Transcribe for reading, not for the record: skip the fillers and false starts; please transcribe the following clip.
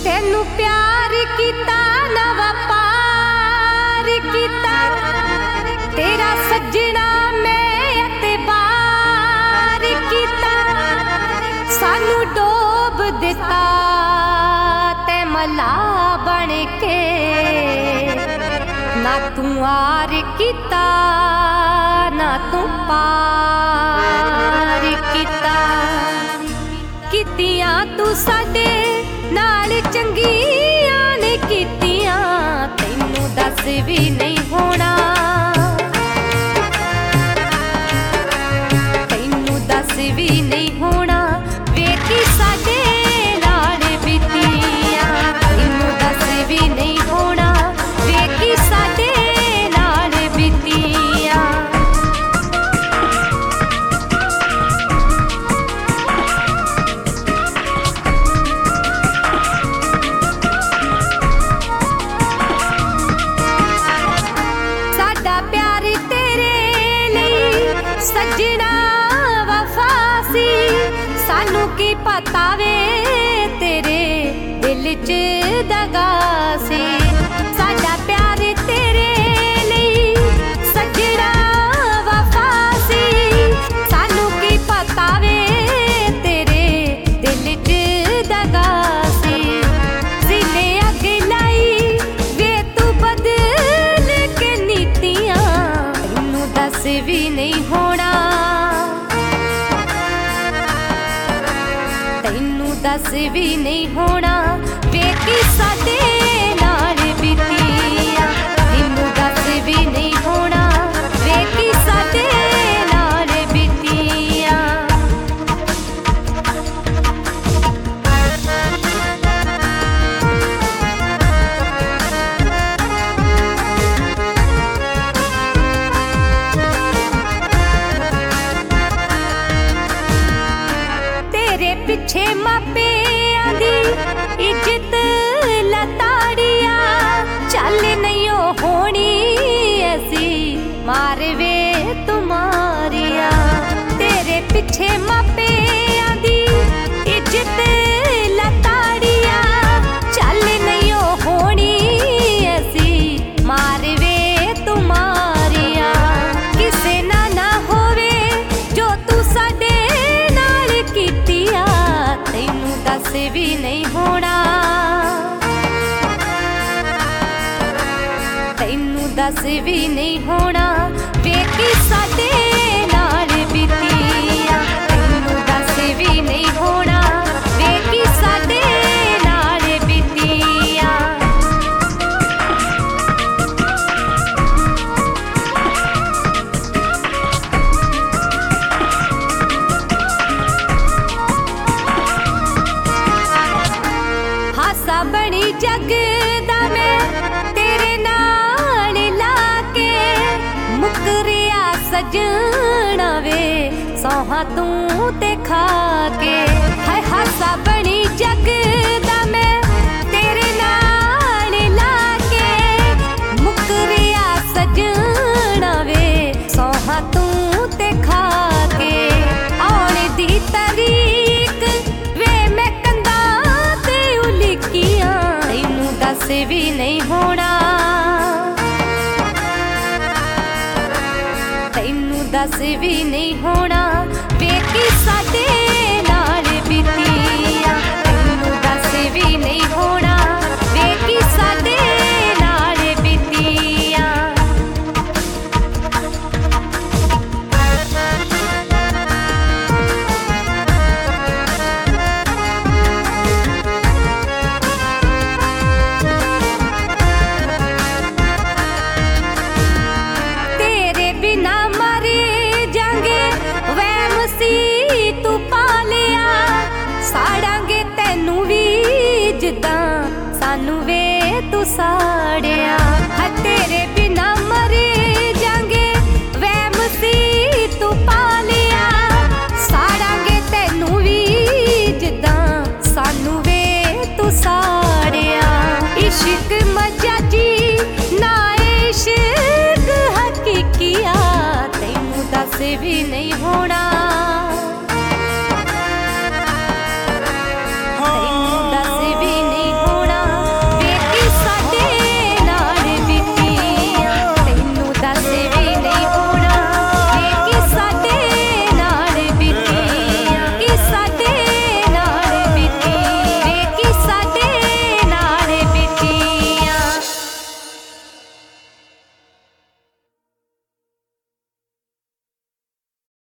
ਤੈਨੂੰ ਪਿਆਰ ਕੀਤਾ ਨਾ ਵਪਾਰ ਕੀਤਾ, ਤੇਰਾ ਸੱਜਣਾ ਮੈਂ ਇਤਬਾਰ ਕੀਤਾ। ਸਾਨੂੰ ਡੋਬ ਦਿੱਤਾ ਤੇ ਮਲਾ ਬਣ ਕੇ, ਨਾ ਤੂੰ ਆਰ ਕੀਤਾ ਨਾ तू पार किता। कीतियां तू साडे नाल चंगियां ने कीतियां, तैनू दस भी नहीं होना, तैनू दस भी नहीं होना। वेखी साडे नाल बीतियां, तैनू दस भी नहीं होना। वेखी साडे नाल बीतियां। सजना वफासी सानू की पता वे तेरे दिल च दगासी। साडा प्यार तेरे लिए सजना वफासी, सानू की पता वे तेरे दिल च दगासी। जिले अग लाई वे तू बदल के नीतियां, तैनू दस भी नहीं होना, तैनू दस भी नहीं होना। वेखी साडे नाल बीतियां, तैनू दस भी नहीं होना। वेखी साडे नाल बीतियां। तेरे पिछे मापियां दी इज्जत लताड़िया, चल नहीं होनी ऐसी मार वे तुम्हारिया। तेरे पिछे मापियां दी इज्जत लताड़िया, चल नहीं होनी ऐसी मार वे तुम्हारिया। किसे ना ना होवे जो तू साडे नाल कीतिया, तैनू दस भी नहीं होना, तैनू दस भी नहीं होना। वेखी साडे नाल बीतियां, तैनू दस भी नहीं होना। वेखी साडे नाल बीतियां। हासा बनी जग दा मैं तेरे नाल लाके, मुकरिया सजना वे सौहा तू ते खाके। हाय हासा बनी जग दा मैं तेरे नाल लाके, मुकरिया सजना वे सौहा तू ते खाके। आने दी तरीक वे मैं कंधा ते उलिकियां, तैनू दस भी नहीं होना, तैनू दस भी नहीं होना।